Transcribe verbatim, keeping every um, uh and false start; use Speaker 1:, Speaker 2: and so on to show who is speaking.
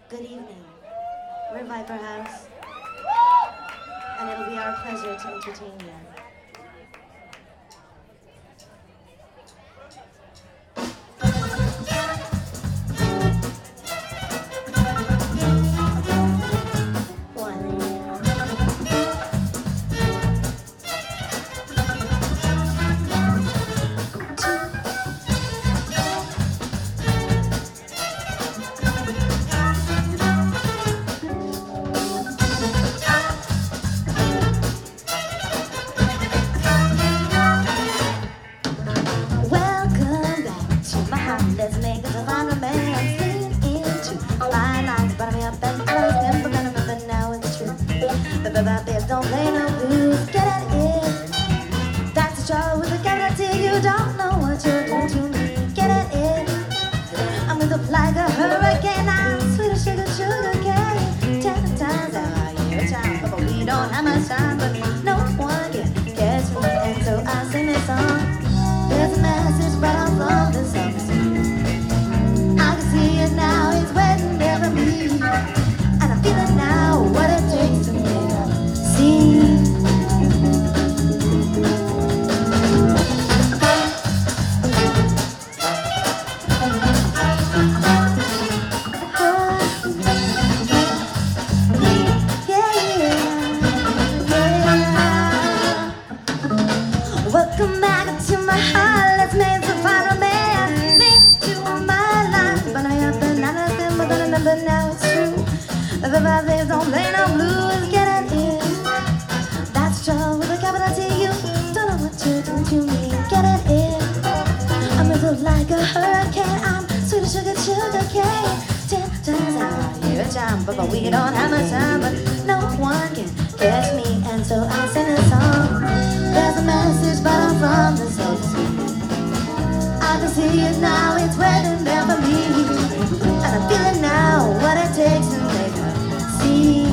Speaker 1: Good evening. We're Viper House, and it'll be our pleasure to entertain you. Let's make it a fun romance. Lean into my life, but I'm up and I was never gonna remember. Now it's true. The babies don't play no blues. Get at it. That's the trouble with the capital T. You don't know what you're doing to me. Get at it. I'm with up like a hurricane. I'm sweet as sugar, sugar cane. Ten times out of your time, but we don't have much time. But no one can catch me, and so I sing this song. There's a message, but I'm from the song. See it now, it's waiting there for me. And I feel it now, what it takes to make her see. Welcome back to my heart, let's make the final man. But now it's true. The babies don't play no blues. Get it in. That's the trouble with a capital T. You don't know what you're doing to me. Get it in. I'm with like a hurricane. I'm sweet as sugar, sugar cane. Ten times out here a time, but, but we don't have much time. But no one can catch me, and so I sing a song. There's a message, but I'm from the south. I can see it now. It's waiting there for me. And I'm feeling now what it takes to make her see.